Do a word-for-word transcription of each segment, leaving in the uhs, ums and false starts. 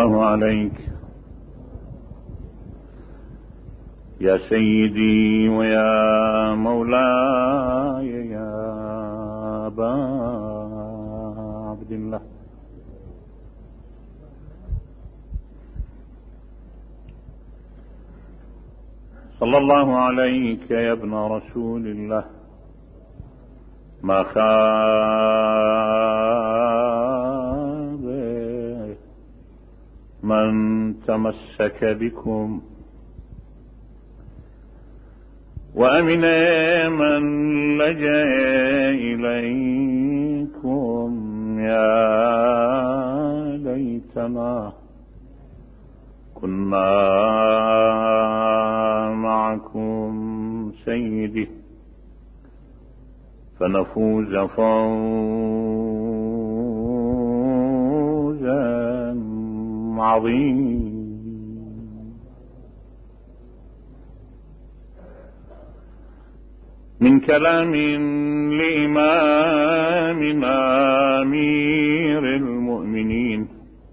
الله عليك يا سيدي ويا مولاي يا أبا عبد الله. صلى الله عليك يا ابن رسول الله، ما خاب من تمسك بكم، وأمن من لجأ إليكم. يا ليتنا كنا معكم سيدي فنفوز فوزا عظيما. من كلام لإمامنا أمير المؤمنين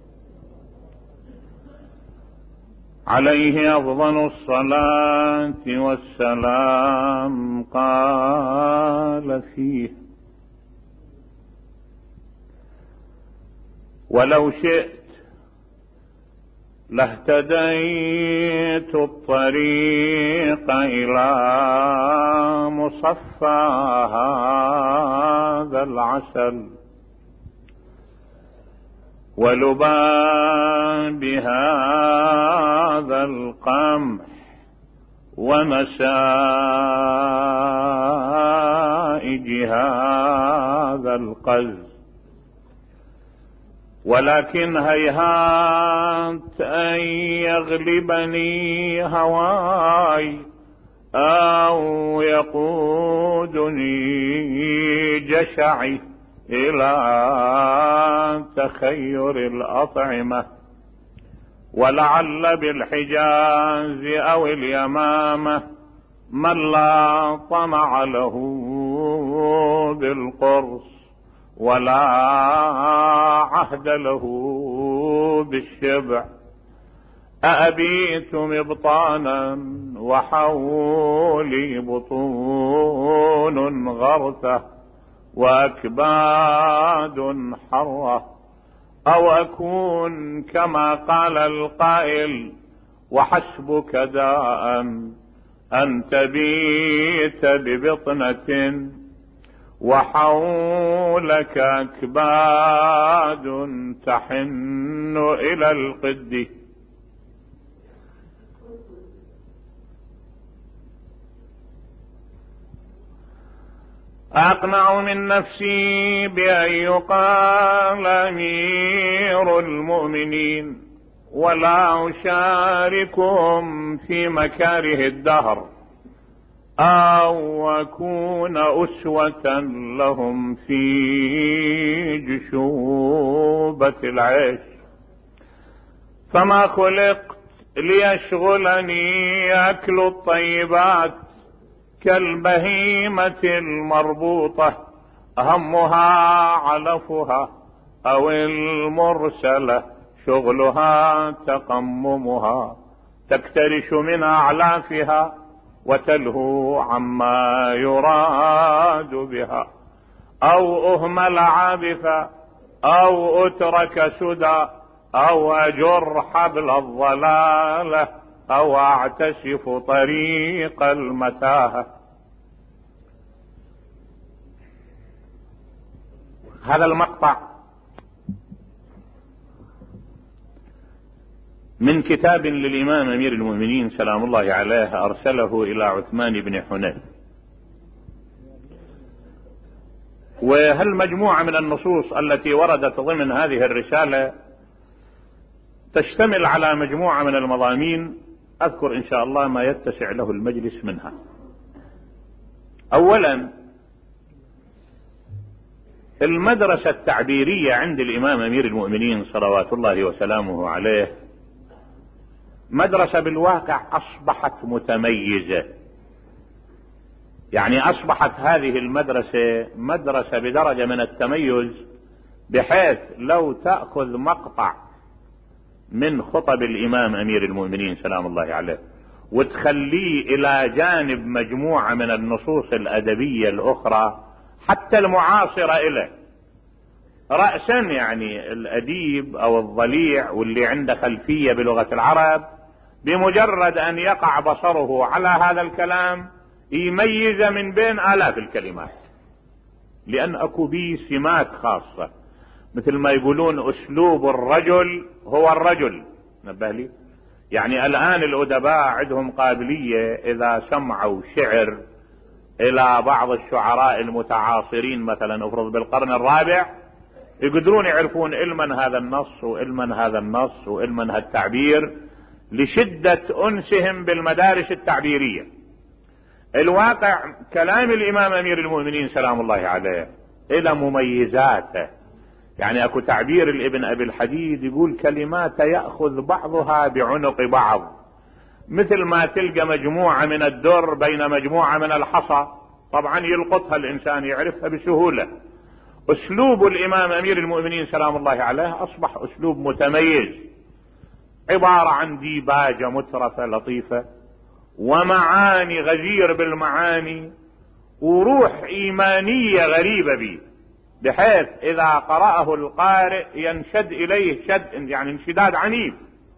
عليه أفضل الصلاة والسلام، قال فيه: ولو شئت لاهتديت الطريق إلى مصفى هذا العسل ولباب هذا القمح ونسائج هذا القز، ولكن هيهات أن يغلبني هواي أو يقودني جشعي إلى تخير الأطعمة، ولعل بالحجاز أو اليمامة من لا طمع له بالقرص ولا عهد له بالشبع. أأبيت مبطانا وحولي بطون غرثة وأكباد حرة، أو أكون كما قال القائل: وحسبك داء أن تبيت ببطنة وحولك أكباد تحن إلى القد. أقنع من نفسي بأن يقال أمير المؤمنين، ولا أشاركهم في مكاره الدهر، أو أكون أسوة لهم في جشوبة العيش. فما خلقت ليشغلني أكل الطيبات كالبهيمة المربوطة همها علفها، أو المرسلة شغلها تقممها تكترش من أعلافها وتلهو عما يراد بها، أو أهمل عابثا، أو أترك سدى، أو أجر حبل الضلالة، أو أعتشف طريق المتاهة. هذا المقطع من كتاب للإمام أمير المؤمنين سلام الله عليه أرسله إلى عثمان بن حنيف، وهالمجموعة من النصوص التي وردت ضمن هذه الرسالة تشتمل على مجموعة من المضامين، أذكر إن شاء الله ما يتسع له المجلس منها. أولا، المدرسة التعبيرية عند الإمام أمير المؤمنين صلوات الله وسلامه عليه مدرسة بالواقع أصبحت متميزة، يعني أصبحت هذه المدرسة مدرسة بدرجة من التميز، بحيث لو تأخذ مقطع من خطب الإمام أمير المؤمنين سلام الله عليه وتخليه إلى جانب مجموعة من النصوص الأدبية الأخرى حتى المعاصرة إله رأسا، يعني الأديب أو الضليع واللي عنده خلفية بلغة العرب بمجرد أن يقع بصره على هذا الكلام يميز من بين آلاف الكلمات، لأن أكو بيه سمات خاصة، مثل ما يقولون أسلوب الرجل هو الرجل. نبه لي، يعني الآن الأدباء عندهم قابلية إذا سمعوا شعر إلى بعض الشعراء المتعاصرين مثلا افرض بالقرن الرابع يقدرون يعرفون علما هذا النص وعلما هذا النص وعلما هذا التعبير لشدة أنسهم بالمدارس التعبيرية. الواقع كلام الإمام أمير المؤمنين سلام الله عليه إلى مميزاته، يعني أكو تعبير الابن أبي الحديد يقول كلمات يأخذ بعضها بعنق بعض، مثل ما تلقى مجموعة من الدر بين مجموعة من الحصى، طبعا يلقطها الإنسان يعرفها بسهولة. أسلوب الإمام أمير المؤمنين سلام الله عليه أصبح أسلوب متميز، عبارة عن ديباجة مترفة لطيفة ومعاني غزير بالمعاني وروح إيمانية غريبة به، بحيث إذا قرأه القارئ ينشد إليه شد، يعني انشداد عنيف.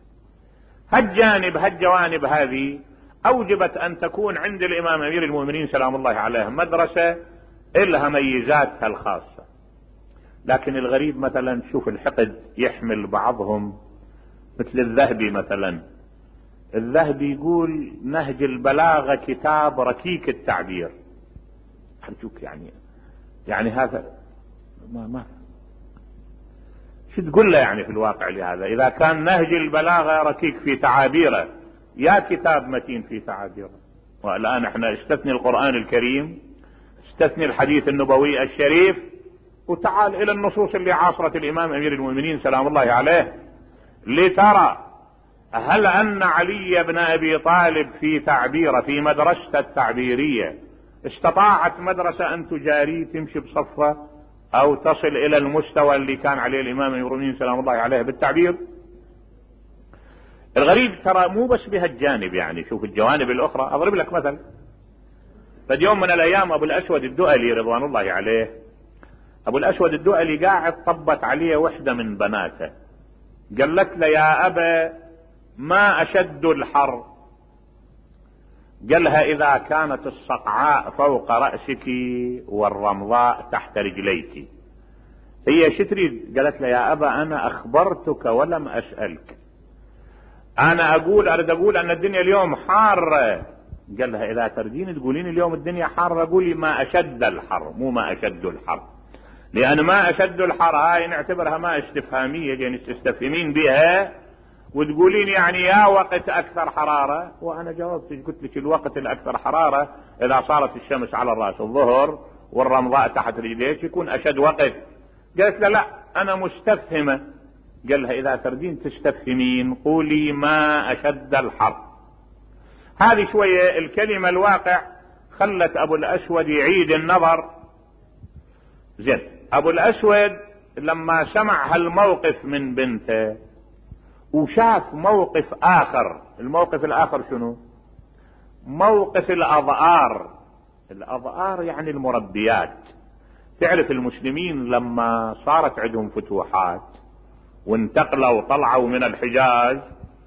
هالجانب هالجوانب هذه أوجبت أن تكون عند الإمام أمير المؤمنين سلام الله عليه مدرسة إلها ميزاتها الخاصة. لكن الغريب مثلا تشوف الحقد يحمل بعضهم، مثل الذهبي مثلا. الذهبي يقول نهج البلاغة كتاب ركيك التعبير. أرجوك يعني يعني هذا ما ما شو تقول له يعني في الواقع لهذا؟ إذا كان نهج البلاغة ركيك في تعابيره يا كتاب متين في تعابيره. والآن احنا استثني القرآن الكريم، استثني الحديث النبوي الشريف، وتعال إلى النصوص اللي عاصرت الإمام أمير المؤمنين سلام الله عليه لترى هل أن علي بن أبي طالب في تعبيره في مدرسة التعبيرية استطاعت مدرسة أن تجاري تمشي بصفة أو تصل إلى المستوى اللي كان عليه الإمام أمير المؤمنين سلام الله عليه بالتعبير؟ الغريب ترى مو بس بهالجانب، يعني شوف الجوانب الأخرى. أضرب لك مثل. فد يوم من الأيام أبو الأسود الدؤلي رضوان الله عليه، أبو الأسود الدؤلي قاعد طبت عليه وحدة من بناته، قالت له يا أبا ما أشد الحر؟ قالها إذا كانت الصقعاء فوق رأسك والرمضاء تحت رجليك. هي شو تريد؟ قالت له يا أبا أنا أخبرتك ولم أسألك، أنا أقول أريد أقول أن الدنيا اليوم حارة. قال لها إذا تريدين تقولين اليوم الدنيا حارة قولي ما أشد الحر، مو ما أشد الحر، لأن ما أشد الحر هاي نعتبرها ما استفهامية، يعني تستفهمين بها وتقولين يعني يا وقت أكثر حرارة. وأنا جاوبت قلت لك الوقت الأكثر حرارة إذا صارت الشمس على الرأس الظهر والرمضاء تحت رجليك يكون أشد وقت. قالت لا لا أنا مستفهمة. قال لها إذا تردين تستفهمين قولي ما أشد الحر. هذه شوية الكلمة الواقع خلت أبو الأسود يعيد النظر. زين، أبو الأسود لما سمع هالموقف من بنته وشاف موقف آخر، الموقف الآخر شنو؟ موقف الأضعار. الأضعار يعني المربيات. تعرف المسلمين لما صارت عندهم فتوحات وانتقلوا وطلعوا من الحجاز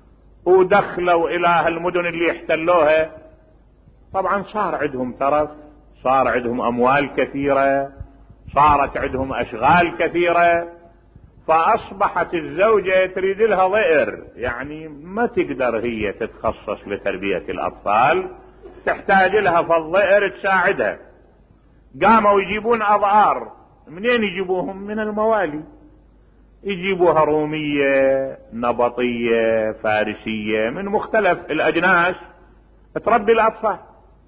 ودخلوا إلى هالمدن اللي احتلوها، طبعا صار عندهم ترف، صار عندهم أموال كثيرة، صارت عندهم أشغال كثيرة، فأصبحت الزوجة تريد لها ضئر، يعني ما تقدر هي تتخصص لتربية الأطفال، تحتاج لها فالضئر تساعدها. قاموا يجيبون أضعار. منين يجيبوهم؟ من الموالي. يجيبوها رومية، نبطية، فارسية، من مختلف الأجناس تربي الأطفال.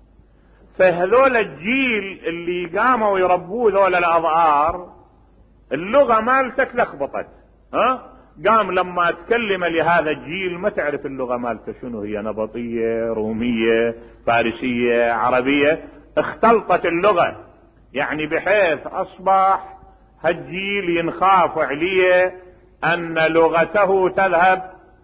فهذول الجيل اللي قاموا يربوه ذول الأضعار اللغة مالته لخبطت. ها قام لما تكلم لهذا الجيل ما تعرف اللغة مالته شنو هي، نبطية، رومية، فارسية، عربية، اختلطت اللغة، يعني بحيث أصبح هالجيل ينخاف عليه أن لغته تذهب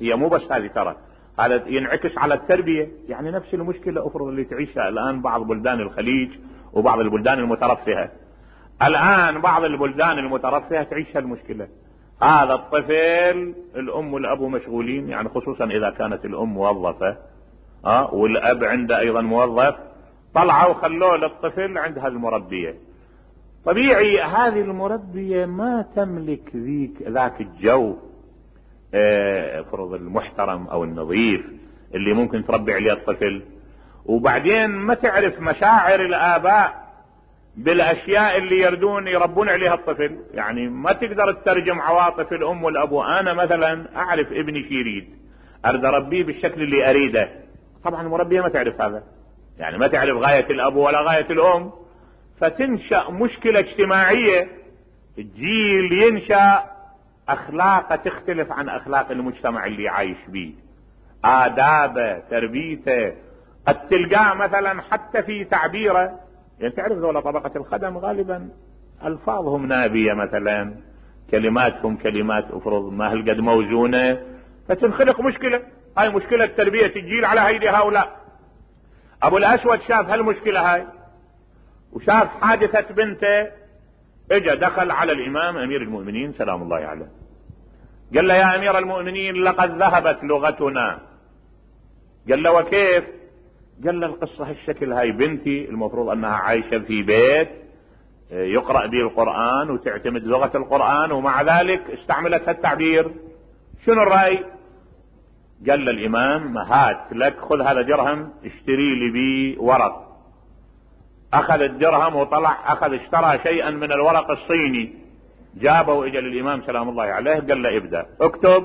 هي مو بس هذه، ترى هذا ينعكس على التربية. يعني نفس المشكلة افرض اللي تعيشها الآن بعض بلدان الخليج وبعض البلدان المترفهة. الآن بعض البلدان المترفهة تعيشها المشكلة، هذا الطفل الأم والأب مشغولين، يعني خصوصا إذا كانت الأم موظفة أه والأب عنده أيضا موظف، طلعوا خلوه للطفل عند هالمربية. طبيعي هذه المربية ما تملك ذيك ذاك الجو افرض المحترم او النظيف اللي ممكن تربي عليه الطفل، وبعدين ما تعرف مشاعر الآباء بالاشياء اللي يردون يربون عليها الطفل. يعني ما تقدر تترجم عواطف الام والابو. انا مثلا اعرف ابني شيريد، اريد اربيه بالشكل اللي اريده، طبعا المربية ما تعرف هذا، يعني ما تعرف غاية الابو ولا غاية الام، فتنشأ مشكلة اجتماعية. الجيل ينشأ اخلاقه تختلف عن اخلاق المجتمع اللي عايش به، آدابه، تربيته، قد تلقاه مثلا حتى في تعبيره. يعني تعرف ذولا طبقة الخدم غالبا الفاظهم نابية، مثلا كلماتهم كلمات افرض ما هالقد موزونة، فتنخلق مشكلة. هاي مشكلة تربية الجيل على هيدي هؤلاء. ابو الاسود شاف هالمشكلة هاي وشاف حادثة بنته، اجا دخل على الامام امير المؤمنين سلام الله عليه، قال له يا امير المؤمنين لقد ذهبت لغتنا. قال له وكيف؟ قال له القصة هالشكل، هاي بنتي المفروض انها عايشة في بيت يقرأ به القرآن وتعتمد لغة القرآن، ومع ذلك استعملت هالتعبير، شنو الرأي؟ قال له الامام هات لك، خذ هذا درهم اشتري لي بيه ورق. اخذ الدرهم وطلع اخذ اشترى شيئا من الورق الصيني، جابه واجا للامام سلام الله عليه، قال له ابدأ اكتب.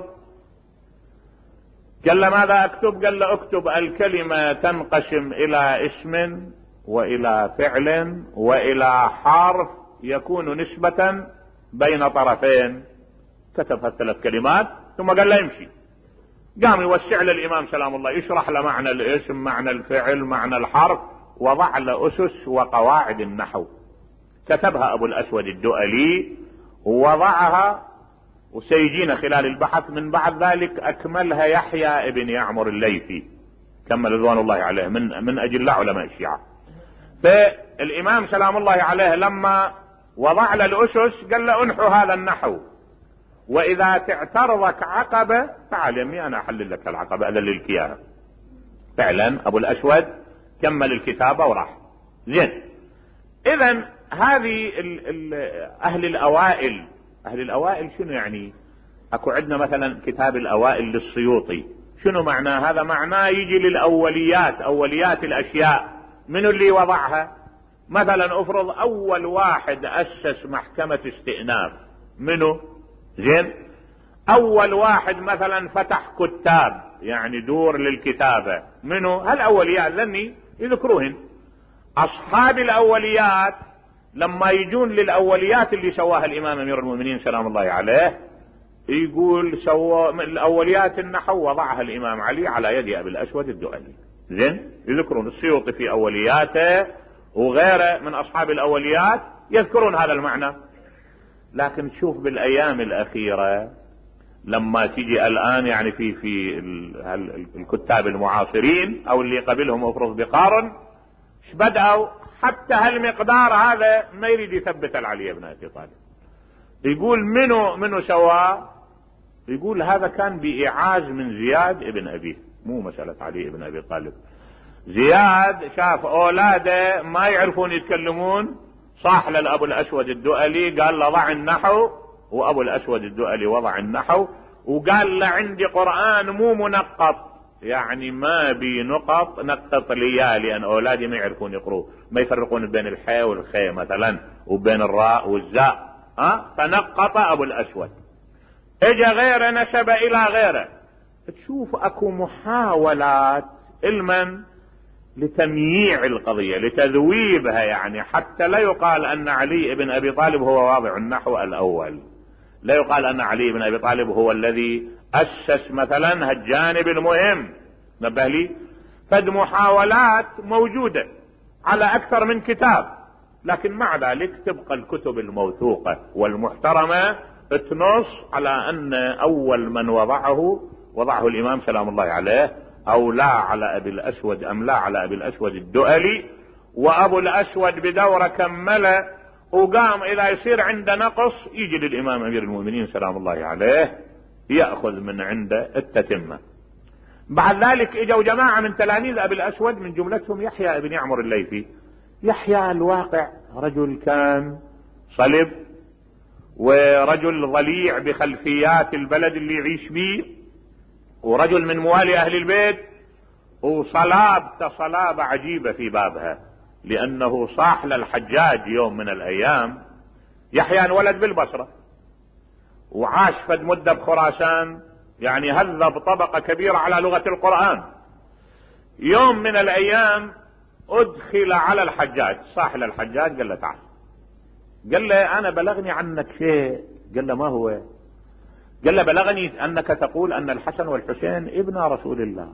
قال له ماذا اكتب؟ قال له اكتب الكلمة تنقسم الى اسم والى فعل والى حرف يكون نسبة بين طرفين. كتب هالثلاث كلمات ثم قال له امشي. قام يوسع للامام سلام الله، يشرح له معنى الاسم، معنى الفعل، معنى الحرف، وضع له اسس وقواعد النحو. كتبها ابو الاسود الدؤلي ووضعها، وسيجينا خلال البحث من بعد ذلك اكملها يحيى ابن يعمر الليثي، كمل رضوان الله عليه، من من اجلاء علماء الشيعة. فالامام سلام الله عليه لما وضع له الاسس قال له انحو هذا النحو، واذا تعترضك عقبة تعال يمي انا احلل لك العقبة، اذللك اياها. فعلا ابو الاسود كمل الكتابة وراح. زين، اذا هذه ال ال اهل الاوائل، اهل الاوائل شنو يعني؟ اكو عندنا مثلا كتاب الاوائل للسيوطي، شنو معناه هذا؟ معناه يجي للاوليات، اوليات الاشياء، منو اللي وضعها؟ مثلا افرض اول واحد اسس محكمة استئناف، منو؟ زين، اول واحد مثلا فتح كتاب يعني دور للكتابة، منو؟ هالاوليات لاني يذكروهن. اصحاب الاوليات لما يجون للاوليات اللي سواها الامام امير المؤمنين سلام الله عليه، يقول سوى الاوليات النحو وضعها الامام علي على يد ابي الاسود الدؤلي. زين، يذكرون السيوطي في اولياته وغيره من اصحاب الاوليات يذكرون هذا المعنى. لكن شوف بالايام الاخيرة لما تيجي الان يعني في في الكتاب المعاصرين او اللي قبلهم افرض بقارن، ايش بدأوا؟ حتى هالمقدار هذا ما يريد يثبت علي بن ابي طالب. يقول منو منو سواه؟ يقول هذا كان بإعاز من زياد ابن ابيه، مو مسألة علي ابن ابي طالب. زياد شاف اولاده ما يعرفون يتكلمون، صاح للابو الاسود الدؤلي قال له ضع النحو، وابو الاسود الدؤلي وضع النحو وقال له عندي قرآن مو منقط، يعني ما بي نقط، نقط لي لان اولادي ما يعرفون يقروا، ما يفرقون بين الحاء والخاء مثلا وبين الراء والزاء، ها فنقط ابو الاسود. اجا غيره نسب الى غيره. تشوف اكو محاولات علما لتمييع القضية، لتذويبها، يعني حتى لا يقال ان علي بن ابي طالب هو واضع النحو الاول، لا يقال ان علي بن ابي طالب هو الذي اسس مثلا هالجانب المهم. نبه لي، فد محاولات موجودة على اكثر من كتاب، لكن مع ذلك تبقى الكتب الموثوقة والمحترمة تنص على ان اول من وضعه وضعه الامام سلام الله عليه، او لا على ابي الاسود ام لا على ابي الاسود الدؤلي، وابو الاسود بدوره كمله، وقام اذا يصير عنده نقص يجي للامام امير المؤمنين سلام الله عليه يأخذ من عنده التتمة. بعد ذلك اجوا جماعة من تلاميذ ابي الاسود، من جملتهم يحيى بن يعمر الليثي. يحيى الواقع رجل كان صلب، ورجل ضليع بخلفيات البلد اللي يعيش فيه، ورجل من موالي اهل البيت، وصلابته صلابة عجيبة في بابها، لانه صاح للحجاج يوم من الايام. يحيى انولد بالبصرة وعاش فد مدة بخراسان، يعني هذب طبقة كبيرة على لغة القرآن. يوم من الايام ادخل على الحجاج، صاح للحجاج قال له تعال، قال له انا بلغني عنك شيء. قال له ما هو؟ قال له بلغني انك تقول ان الحسن والحسين ابن رسول الله.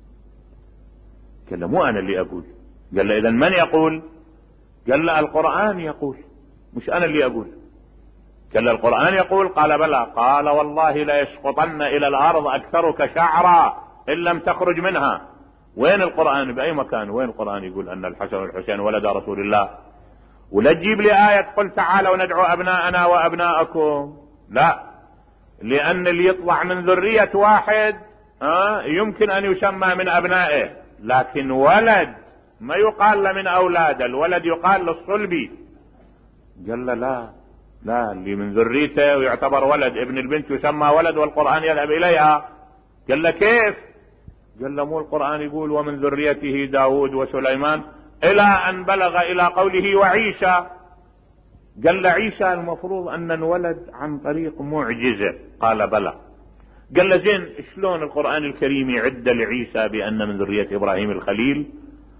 قال له مو انا اللي اقول. قال له اذا من يقول؟ قال له القرآن يقول، مش انا اللي اقول. قال له القرآن يقول؟ قال بلى. قال والله لا يسقطن الى الارض اكثرك شعرا ان لم تخرج منها. وين القرآن؟ باي مكان وين القرآن يقول ان الحسن والحسين ولد رسول الله؟ ولا تجيب لي آية قل تعالوا ندعو ابناءنا وابناءكم، لا، لان اللي يطلع من ذرية واحد آه يمكن ان يسمى من ابنائه، لكن ولد ما يقال له من اولاده، الولد يقال للصلبي. قال له لا لا، اللي من ذريته ويعتبر ولد، ابن البنت يسمى ولد والقرآن يذهب اليها. قال له كيف؟ قال له مو القرآن يقول ومن ذريته داود وسليمان، الى ان بلغ الى قوله وعيسى. قال له عيسى المفروض ان انولد عن طريق معجزة. قال بلى. قال له زين شلون القرآن الكريم يعد لعيسى بان من ذرية ابراهيم الخليل؟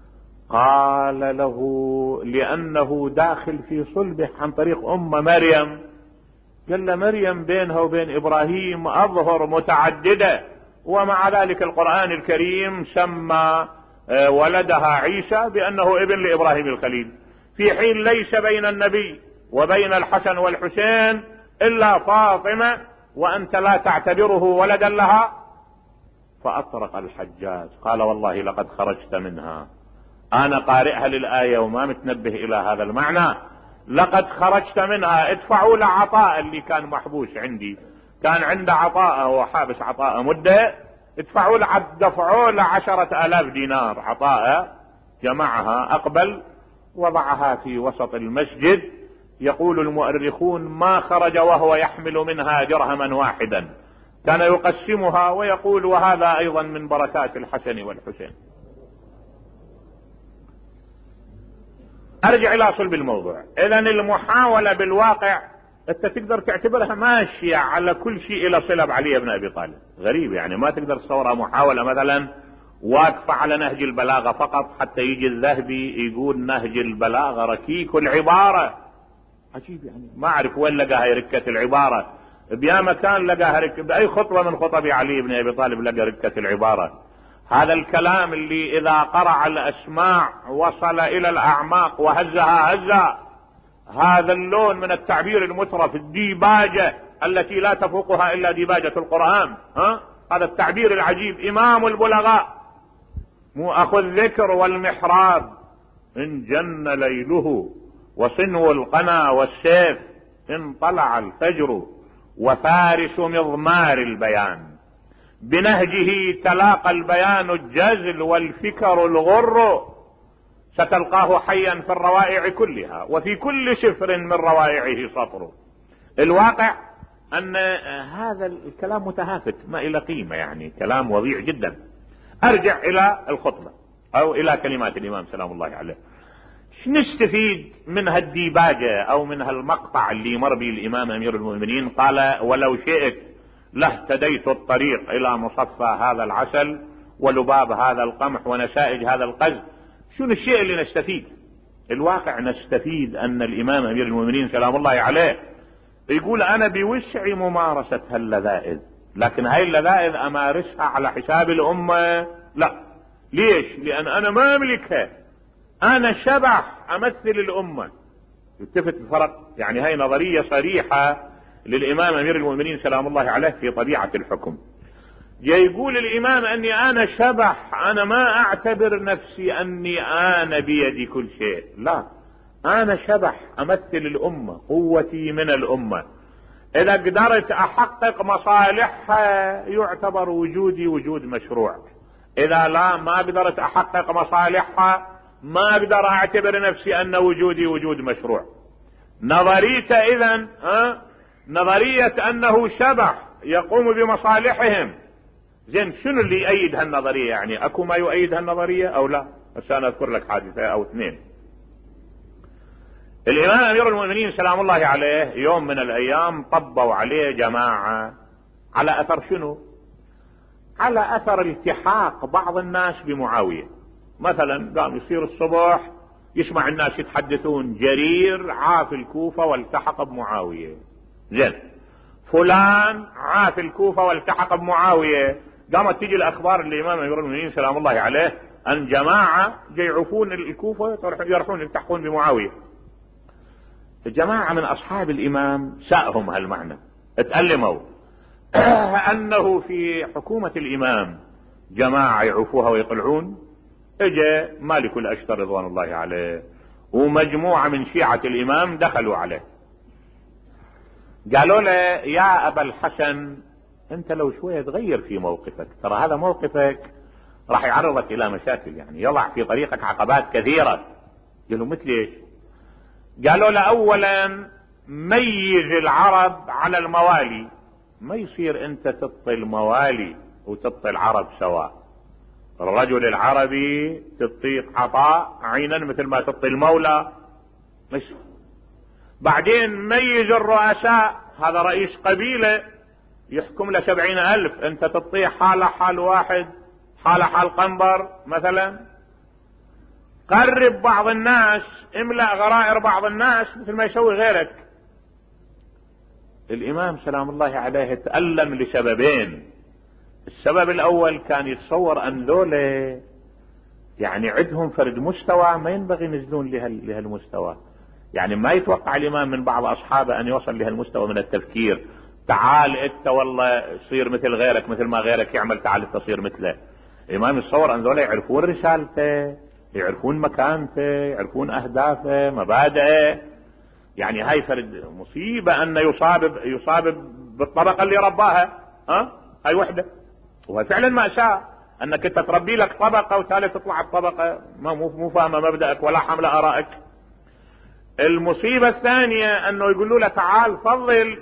قال له لانه داخل في صلبه عن طريق ام مريم. قال له مريم بينها وبين ابراهيم اظهر متعددة، ومع ذلك القرآن الكريم سمى ولدها عيسى بانه ابن لابراهيم الخليل، في حين ليس بين النبي وبين الحسن والحسين الا فاطمة، وانت لا تعتبره ولدا لها. فاطرق الحجاج قال والله لقد خرجت منها، انا قارئها للآية وما متنبه الى هذا المعنى. لقد خرجت منها. ادفعوا له عطاء اللي كان محبوس عندي، كان عنده عطاء وحابس عطاء مدة، ادفعوا له، دفعوا له عشرة الاف دينار عطاء. جمعها، اقبل وضعها في وسط المسجد. يقول المؤرخون ما خرج وهو يحمل منها درهما واحدا، كان يقسمها ويقول وهذا ايضا من بركات الحسن والحسين. ارجع الى صلب الموضوع. اذا المحاولة بالواقع انت تقدر تعتبرها ماشية على كل شيء الى صلب علي بن ابي طالب. غريب يعني، ما تقدر تصورها محاولة مثلا واقفة على نهج البلاغة فقط، حتى يجي الذهبي يقول نهج البلاغة ركيك العبارة. عجيب يعني، ما اعرف وين لقاها ركة العبارة، بيا مكان لقاها ركة، باي خطوة من خطب علي بن ابي طالب لقى ركة العبارة. هذا الكلام اللي اذا قرع الاسماع وصل الى الاعماق وهزها هزا، هذا اللون من التعبير المترف، الديباجة التي لا تفوقها الا ديباجة القرآن، ها؟ هذا التعبير العجيب، امام البلغاء، مو اخو الذكر والمحراب، ان جن ليله وصنو القنا والسيف، ان طلع الفجر وفارس مضمار البيان، بنهجه تلاقى البيان الجزل والفكر الغر، ستلقاه حيا في الروائع كلها وفي كل سفر من روائعه سطر. الواقع ان هذا الكلام متهافت ما الى قيمة، يعني كلام وضيع جدا. ارجع الى الخطبة او الى كلمات الامام سلام الله عليه. نستفيد من هالديباجة او من هالمقطع اللي مر به الامام امير المؤمنين؟ قال ولو شئت لاهتديت الطريق الى مصفى هذا العسل ولباب هذا القمح ونسائج هذا القز. شنو الشيء اللي نستفيد؟ الواقع نستفيد ان الامام امير المؤمنين سلام الله عليه يقول انا بوسع ممارسة هاللذائذ، لكن هاي اللذائذ امارسها على حساب الامة؟ لا. ليش؟ لان انا ما املكها، انا شبح امثل الامة. يلتفت الفرق، يعني هاي نظرية صريحة للامام امير المؤمنين سلام الله عليه في طبيعة الحكم. جاي يقول الامام اني انا شبح، انا ما اعتبر نفسي اني انا بيدي كل شيء، لا، انا شبح امثل الامة، قوتي من الامة، اذا قدرت احقق مصالحها يعتبر وجودي وجود مشروع، اذا لا ما قدرت احقق مصالحها ما اقدر اعتبر نفسي ان وجودي وجود مشروع. نظريته اذا ها نظرية انه شبح يقوم بمصالحهم. زين، شنو اللي يؤيد هالنظرية؟ يعني اكو ما يؤيد هالنظرية او لا؟ بس انا اذكر لك حادثة او اثنين. الامام امير المؤمنين سلام الله عليه يوم من الايام طبوا عليه جماعة على اثر شنو؟ على اثر التحاق بعض الناس بمعاوية. مثلا قام يصير الصبح يسمع الناس يتحدثون جرير عاف الكوفة والتحق بمعاوية، زين فلان عاف الكوفة والتحق بمعاوية، قامت تجي الاخبار للامام امير المؤمنين سلام الله عليه ان جماعة يعوفون الكوفة يروحون يلتحقون بمعاوية. الجماعة من اصحاب الامام ساءهم هالمعنى، اتألموا انه في حكومة الامام جماعة يعوفوها ويقلعون. اجى مالك الاشتر رضوان الله عليه ومجموعة من شيعة الامام دخلوا عليه، قالوا له يا ابا الحسن انت لو شوية تغير في موقفك، ترى هذا موقفك راح يعرضك الى مشاكل، يعني يضع في طريقك عقبات كثيرة. قالوا مثل ايش؟ قالوا له اولا ميز العرب على الموالي، ما يصير انت تطي الموالي وتطي العرب سواء، الرجل العربي تطيق عطاء عينا مثل ما تطي المولى مش. بعدين ميز الرؤساء، هذا رئيس قبيلة يحكم له سبعين الف، انت تطيه حالة حال واحد، حالة حال قنبر مثلا. قرب بعض الناس، املأ غرائر بعض الناس مثل ما يسوي غيرك. الامام سلام الله عليه تألم لسببين. السبب الاول كان يتصور ان ذولا يعني عندهم فرد مستوى ما ينبغي ينزلون لهالمستوى، يعني ما يتوقع الامام من بعض اصحابه ان يوصل لهالمستوى من التفكير، تعال انت والله صير مثل غيرك، مثل ما غيرك يعمل تعال انت تصير مثله. الامام يتصور ان ذولا يعرفون رسالته، يعرفون مكانته، يعرفون اهدافه، مبادئه. يعني هاي فرد مصيبة ان يصاب يصاب بالطبقة اللي رباها، ها هاي وحدة. وهي فعلا مأساة انك انت تربي لك طبقة وتالي تطلع الطبقة ما مو فاهمة مبدأك ولا حملة ارائك. المصيبة الثانية انه يقولوا له تعال فضل.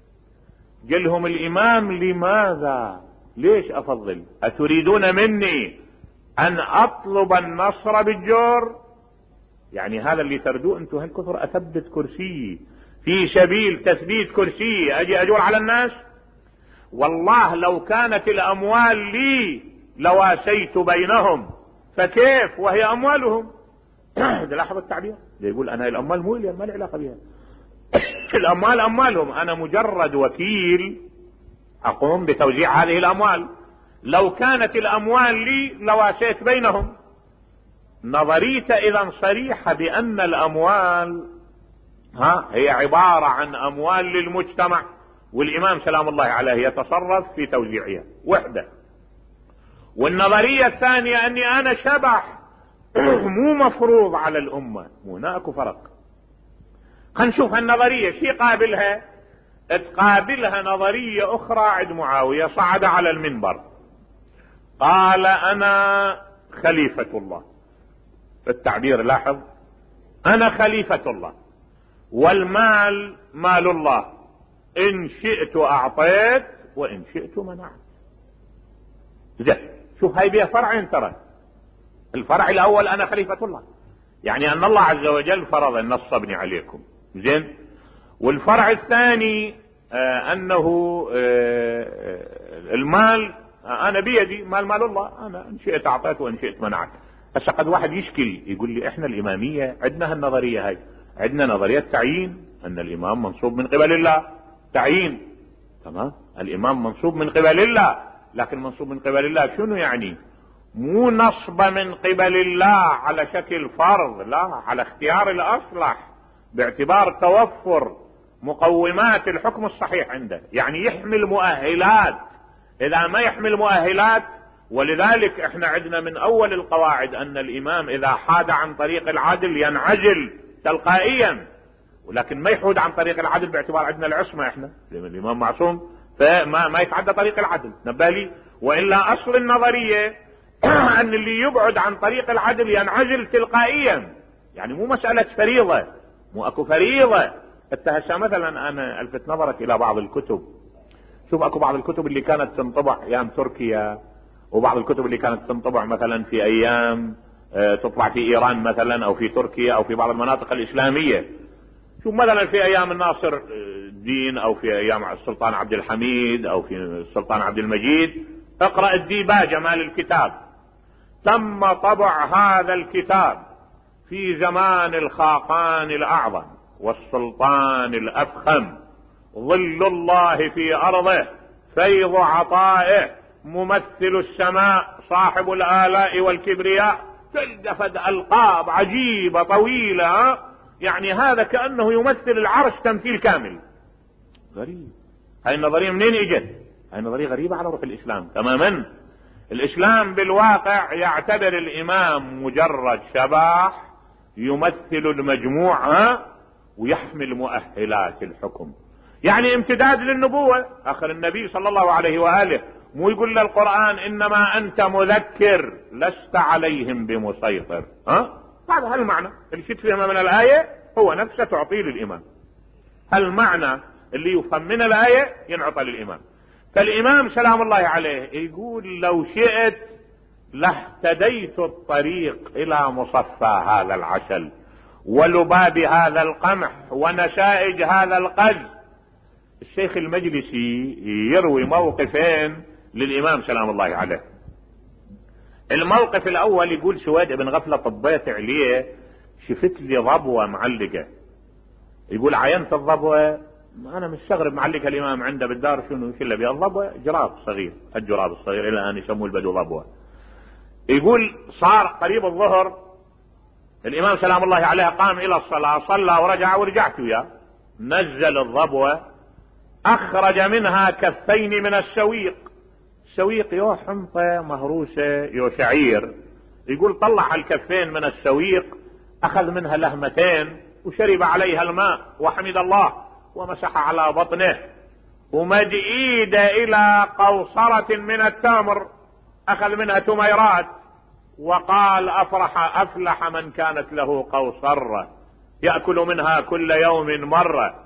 قلهم الامام لماذا؟ ليش افضل؟ اتريدون مني ان اطلب النصر بالجور؟ يعني هذا اللي تردوه انتم هالكثر اثبت كرسي في سبيل تثبيت كرسي اجي اجور على الناس؟ والله لو كانت الاموال لي لواسيت بينهم، فكيف وهي اموالهم؟ ده لاحظ التعبير، ده يقول انا الاموال مو لي، ما لي علاقه بها الاموال اموالهم، انا مجرد وكيل اقوم بتوزيع هذه الاموال، لو كانت الاموال لي لواسيت بينهم. نظريته اذا صريحة بان الاموال ها هي عبارة عن اموال للمجتمع، والامام سلام الله عليه يتصرف في توزيعها وحده. والنظرية الثانية اني انا شبح مو مفروض على الامة، هنا اكو فرق. خلينا نشوف هالنظرية شي قابلها. تقابلها نظرية اخرى عند معاوية، صعد على المنبر قال انا خليفة الله. التعبير لاحظ، انا خليفة الله والمال مال الله، ان شئت اعطيت وان شئت منعت. زين، شوف هاي بيها فرعين ترى. الفرع الاول انا خليفة الله، يعني ان الله عز وجل فرض ان نصبني عليكم، زين. والفرع الثاني آه انه آه المال انا بيدي، مال مال الله، انا ان شئت اعطيت وان شئت منعت. هسه قد واحد يشكل يقول لي احنا الامامية عندنا هالنظرية هاي، عندنا نظرية تعيين ان الامام منصوب من قبل الله، تعيين تمام، الامام منصوب من قبل الله، لكن منصوب من قبل الله شنو يعني؟ مو نصب من قبل الله على شكل فرض، لا، على اختيار الاصلح باعتبار توفر مقومات الحكم الصحيح عنده، يعني يحمل مؤهلات اذا ما يحمل مؤهلات. ولذلك احنا عندنا من اول القواعد ان الامام اذا حاد عن طريق العدل ينعزل تلقائيا، ولكن ما يحود عن طريق العدل باعتبار عندنا العصمة احنا الامام معصوم، فما ما يتعدى طريق العدل. نبه لي. والا اصل النظرية ان اللي يبعد عن طريق العدل ينعزل تلقائيا، يعني مو مسألة فريضة، مو اكو فريضة. انت هسه مثلا انا الفت نظرك الى بعض الكتب، شوف اكو بعض الكتب اللي كانت تنطبع ايام تركيا، وبعض الكتب اللي كانت تنطبع مثلا في ايام اه تطبع في ايران مثلا او في تركيا او في بعض المناطق الاسلامية. شوف مثلا في ايام الناصر الدين او في ايام السلطان عبد الحميد او في السلطان عبد المجيد، اقرأ الديباجة مال الكتاب. تم طبع هذا الكتاب في زمان الخاقان الاعظم والسلطان الافخم، ظل الله في ارضه، فيض عطائه، ممثل السماء، صاحب الالاء والكبرياء، تلدفت القاب عجيبة طويلة، يعني هذا كأنه يمثل العرش تمثيل كامل. غريب. هاي النظرية منين اجت؟ هاي نظرية غريبة على روح الاسلام تماما. الاسلام بالواقع يعتبر الامام مجرد شباح يمثل المجموعة ويحمل مؤهلات الحكم، يعني امتداد للنبوة. اخر النبي صلى الله عليه وآله مو يقول للقرآن انما انت مذكر لست عليهم بمسيطر؟ ها هذا هالمعنى اللي تفهم من الآية هو نفسه تعطيه للإمام. هالمعنى اللي يفهم من الآية ينعطى للإمام. فالإمام سلام الله عليه يقول لو شئت لاهتديت الطريق إلى مصفى هذا العسل ولباب هذا القمح ونسائج هذا القز. الشيخ المجلسي يروي موقفين للإمام سلام الله عليه. الموقف الاول يقول سويد بن غفلة طبيت عليه، شفت لي ضبوة معلقة. يقول عينت الضبوة، انا مستغرب معلقها الامام عنده بالدار، شنو شله بها الضبوة؟ جراب صغير، الجراب الصغير الى ان يسموه البدو ضبوة. يقول صار قريب الظهر، الامام سلام الله عليه قام الى الصلاة، صلى ورجع ورجعت وياه. نزل الضبوة، اخرج منها كفين من السويق، سويق يو حنطة مهروسة يو شعير. يقول طلع الكفين من السويق، اخذ منها لهمتين وشرب عليها الماء وحمد الله ومسح على بطنه، ومد ايده الى قوصرة من التمر اخذ منها تميرات وقال افرح افلح من كانت له قوصرة يأكل منها كل يوم مرة.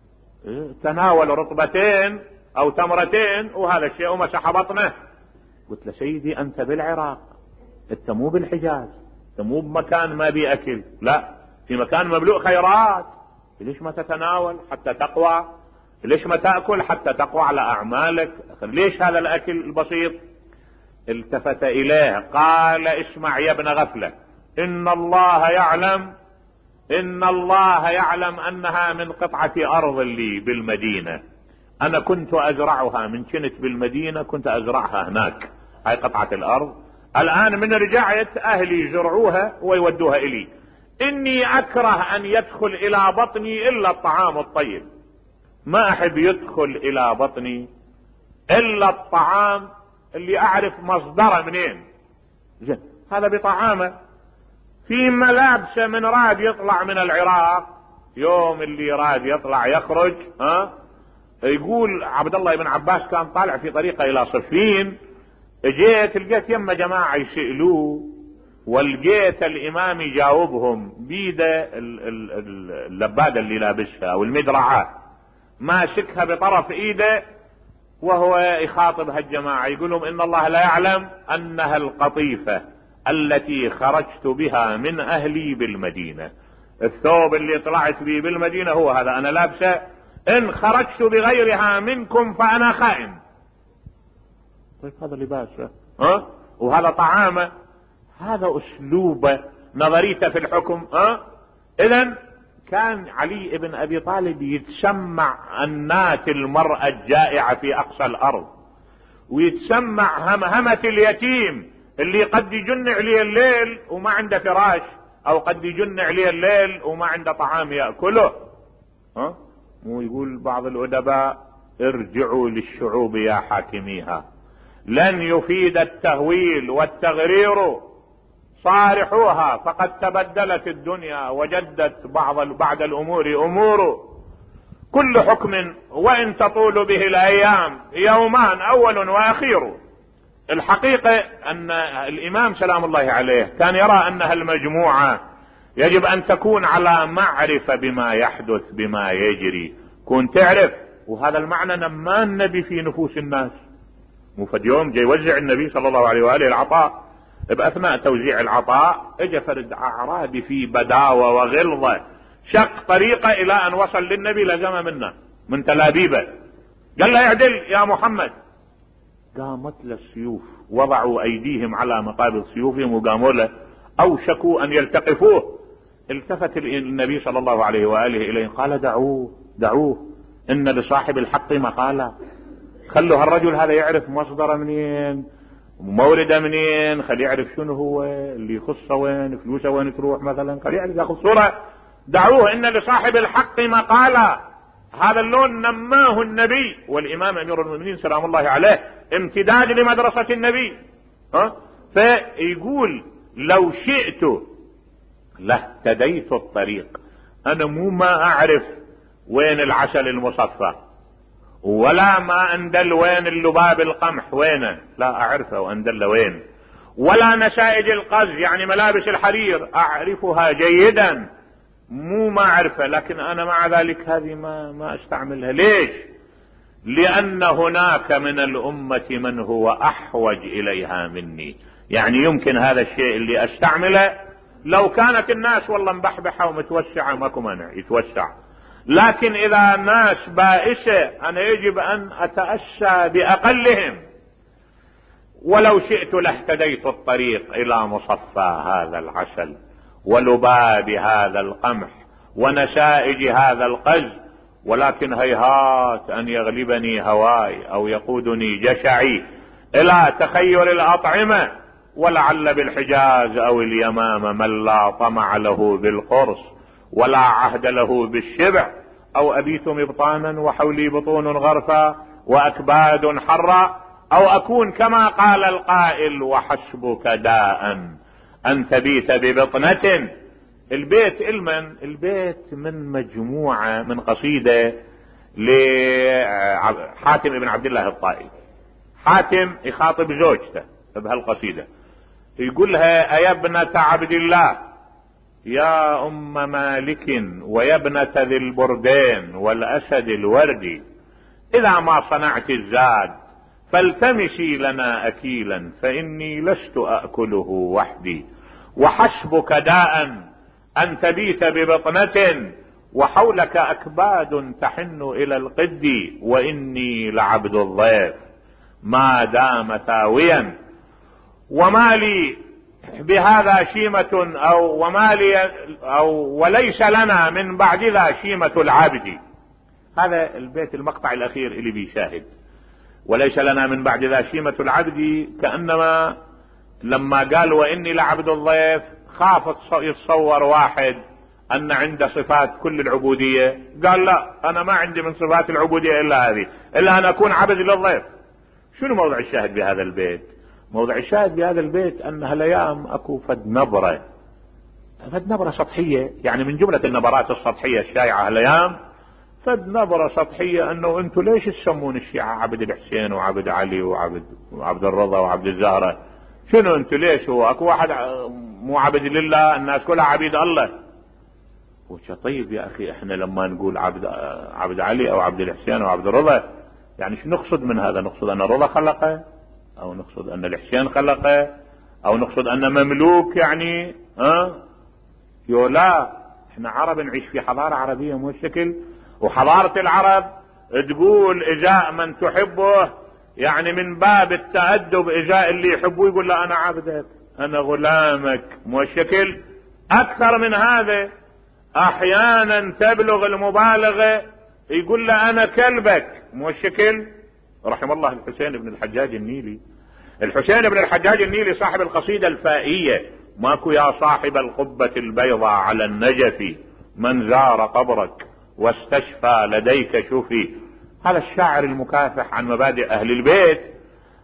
تناول رطبتين او تمرتين وهذا الشيء ومسح بطنه. قلت له سيدي انت بالعراق، انت مو بالحجاز، انت مو بمكان ما بي اكل، لا في مكان مملوء خيرات، ليش ما تتناول حتى تقوى؟ ليش ما تأكل حتى تقوى على اعمالك؟ ليش هذا الاكل البسيط؟ التفت اليه قال اسمع يا ابن غفلة، ان الله يعلم ان الله يعلم انها من قطعة ارض لي بالمدينة، انا كنت ازرعها من كنت بالمدينة، كنت ازرعها هناك، هاي قطعة الارض، الان من رجعت اهلي يزرعوها ويودوها الي، اني اكره ان يدخل الى بطني الا الطعام الطيب، ما احب يدخل الى بطني الا الطعام اللي اعرف مصدره منين. زين هذا بطعامه. في ملابسه من راد يطلع من العراق، يوم اللي راد يطلع يخرج، ها يقول عبد الله بن عباس كان طالع في طريقه الى صفين، جيت لقيت يم جماعه يسألوه، ولقيت الامام يجاوبهم بيده اللباده اللي لابسها والمدرعه ماسكها بطرف ايده وهو يخاطب هالجماعه، يقول لهم ان الله لا يعلم انها القطيفه التي خرجت بها من اهلي بالمدينه، الثوب اللي طلعت به بالمدينه هو هذا انا لابسه، ان خرجت بغيرها منكم فانا خائن. طيب هذا لباسه ها وهذا طعامه، هذا اسلوبه، نظريته في الحكم. ها اذا كان علي بن ابي طالب يتسمع النات المرأة الجائعة في اقصى الارض، ويتسمع همهمة اليتيم اللي قد يجن عليه الليل وما عنده فراش، او قد يجن عليه الليل وما عنده طعام يأكله. ها مو يقول بعض الادباء ارجعوا للشعوب يا حاكميها لن يفيد التهويل والتغرير، صارحوها فقد تبدلت الدنيا وجدت بعض بعد الامور امور، كل حكم وان تطول به الايام يومان اول واخير. الحقيقة ان الامام سلام الله عليه كان يرى انها المجموعة يجب ان تكون على معرفة بما يحدث بما يجري، كون تعرف. وهذا المعنى نما النبي في نفوس الناس، مو فد يوم جاي يوزع النبي صلى الله عليه وآله العطاء، باثناء توزيع العطاء اجى فرد اعرابي في بداوة وغلظة، شق طريقة الى ان وصل للنبي لزم منه من تلابيبه، قال له اعدل يا محمد. قامت له السيوف، وضعوا ايديهم على مقابض سيوفهم وقاموا له اوشكوا ان يلتقفوه. التفت النبي صلى الله عليه وآله اليه قال دعوه دعوه ان لصاحب الحق مقالا، خلوا هالرجل هذا يعرف مصدره منين مورده منين، خليه يعرف شنو هو اللي يخصه، وين فلوسه وين تروح مثلا، خليه يعرف ياخذ صورة. دعوه ان لصاحب الحق مقالا. هذا اللون نماه النبي، والامام امير المؤمنين سلام الله عليه امتداد لمدرسة النبي. ها فيقول لو شئت لاهتديت الطريق، انا مو ما اعرف وين العسل المصفى، ولا ما اندل وين اللباب القمح وينه، لا اعرفه واندل وين، ولا نسائج القز يعني ملابس الحرير اعرفها جيدا، مو ما اعرفه، لكن انا مع ذلك هذه ما ما استعملها. ليش؟ لان هناك من الامة من هو احوج اليها مني، يعني يمكن هذا الشيء اللي استعمله لو كانت الناس والله مبحبحة ومتوسعة ماكو مانع يتوسع، لكن اذا الناس بائسة انا يجب ان اتأسى باقلهم. ولو شئت لاهتديت الطريق الى مصفى هذا العسل ولباب هذا القمح ونسائج هذا القز، ولكن هيهات ان يغلبني هواي او يقودني جشعي الى تخير الاطعمة، ولعل بالحجاز او اليمامة من لا طمع له بالقرص ولا عهد له بالشبع، او ابيت مبطانا وحولي بطون غرفا واكباد حرا، او اكون كما قال القائل وحسبك داء ان تبيت ببطنة. البيت المن البيت من مجموعة من قصيدة لحاتم ابن عبد الله الطائي. حاتم يخاطب زوجته بهالقصيدة، يقول لها ايا ابنة عبد الله يا ام مالك ويا ابنة ذي البردين والاسد الوردي، اذا ما صنعت الزاد فالتمسي لنا اكيلا فاني لست اكله وحدي، وحسبك داء ان تبيت ببطنة وحولك اكباد تحن الى القد، واني لعبد الضيف ما دام ثاويا، وما لي بهذا شيمة او وما لي او وليس لنا من بعد ذا شيمة العبد. هذا البيت المقطع الاخير اللي بيشاهد وليس لنا من بعد ذا شيمة العبد، كأنما لما قال واني لعبد الضيف خاف يتصور واحد ان عنده صفات كل العبودية، قال لا انا ما عندي من صفات العبودية الا هذه، الا ان اكون عبد للضيف. شنو موضع الشاهد بهذا البيت؟ موضع الشاهد بهذا البيت ان هالايام اكو فد نبرة، فد نبرة سطحية، يعني من جملة النبرات السطحية الشائعة هالايام فد نبرة سطحية انه انتوا ليش تسمون الشيعة عبد الحسين وعبد علي وعبد وعبد الرضا وعبد الزهرة؟ شنو انتوا ليش؟ هو اكو واحد مو عبد لله؟ الناس كلها عبيد الله. وش طيب يا اخي، احنا لما نقول عبد عبد علي او عبد الحسين او عبد الرضا يعني شو نقصد من هذا؟ نقصد ان الرضا خلقه، او نقصد ان الحسين خلقه، او نقصد ان مملوك يعني ها؟ يو لا، احنا عرب نعيش في حضارة عربية مو الشكل، وحضارة العرب تقول ازاء من تحبه، يعني من باب التأدب ازاء اللي يحبه يقول لا انا عبدك انا غلامك، مو الشكل. اكثر من هذا احيانا تبلغ المبالغة يقول له انا كلبك، مو الشكل. رحم الله الحسين بن الحجاج النيلي. الحسين بن الحجاج النيلي صاحب القصيدة الفائية ماكو يا صاحب القبة البيضاء على النجف من زار قبرك واستشفى لديك شفي. هذا الشاعر المكافح عن مبادئ اهل البيت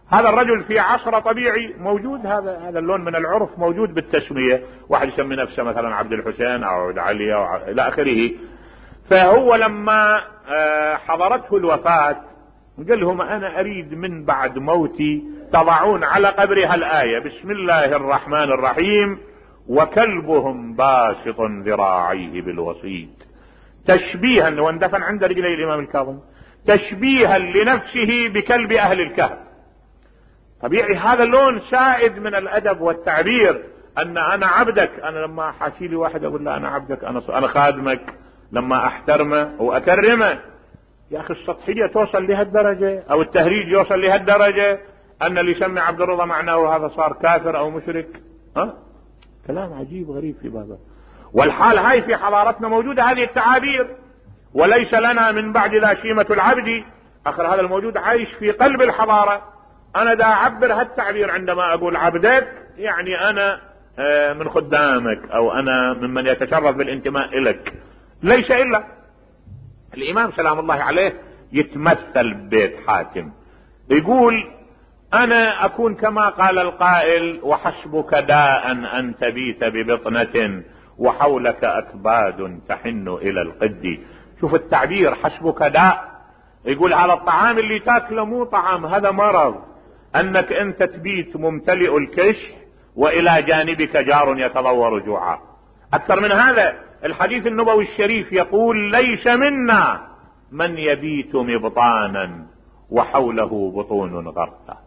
هذا الرجل في عصر طبيعي موجود، هذا هذا اللون من العرف موجود بالتسمية، واحد يسمي نفسه مثلا عبد الحسين او عبد علي او الى اخره. فهو لما حضرته الوفاة قال لهم انا اريد من بعد موتي تضعون على قبرها الآية بسم الله الرحمن الرحيم وكلبهم باسط ذراعيه بالوصيد، تشبيها، واندفن عند رجلي الامام الكاظم، تشبيها لنفسه بكلب اهل الكهف. طبيعي هذا اللون سائد من الادب والتعبير، ان انا عبدك، انا لما حاشي لي واحد اقول له انا عبدك، انا انا خادمك، لما احترمه واكرمه. يا اخي السطحية توصل لهالدرجة، او التهريج يوصل لهالدرجة، ان اللي يسمي عبد الرضا معناه هذا صار كافر او مشرك. ها كلام عجيب غريب في بابه. والحال هاي في حضارتنا موجودة هذه التعابير، وليس لنا من بعد لا شيمة العبد. اخر هذا الموجود عايش في قلب الحضارة. انا دا اعبر هالتعبير عندما اقول عبدك، يعني انا من خدامك، او انا ممن يتشرف بالانتماء الك. ليس الا الامام سلام الله عليه يتمثل ببيت حاتم، يقول انا اكون كما قال القائل وحسبك داء ان تبيت ببطنة وحولك اكباد تحن الى القد. شوف التعبير، حسبك داء، يقول هذا الطعام اللي تاكله مو طعام، هذا مرض، انك انت تبيت ممتلئ الكشح والى جانبك جار يتضور جوعا. اكثر من هذا الحديث النبوي الشريف يقول ليس منا من يبيت مبطانا وحوله بطون غرقة.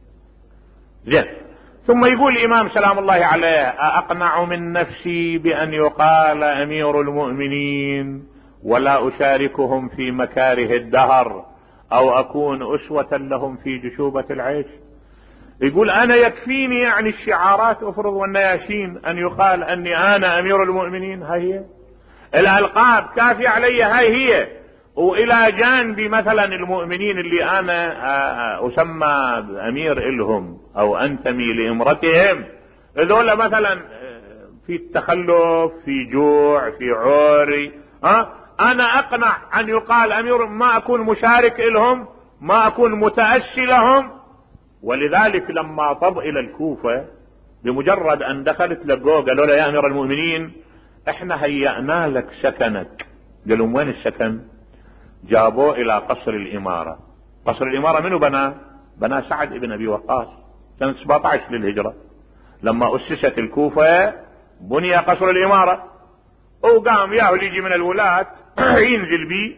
زين. ثم يقول الامام سلام الله عليه اقنع من نفسي بان يقال امير المؤمنين ولا اشاركهم في مكاره الدهر او اكون اسوة لهم في جشوبة العيش. يقول انا يكفيني يعني الشعارات افرض والنياشين ان يقال اني انا امير المؤمنين، هاي هي الالقاب كافية علي، هاي هي. والى جانبي مثلا المؤمنين اللي انا اسمى امير الهم او انتمي لامرتهم، هذول مثلا في التخلف، في جوع، في عوري، ها انا اقنع ان يقال امير، ما اكون مشارك لهم، ما اكون متأسي لهم. ولذلك لما طب الى الكوفة بمجرد ان دخلت لقوه قالوا له يا امير المؤمنين احنا هيأنا لك سكنك. قالوا وين السكن؟ جابوه الى قصر الامارة. قصر الامارة منو بناه؟ بناه سعد بن ابي وقاص سنة سبعة عشر للهجرة، لما اسست الكوفة بني قصر الامارة. وقام ياهو اللي يجي من الولاة ينزل بيه،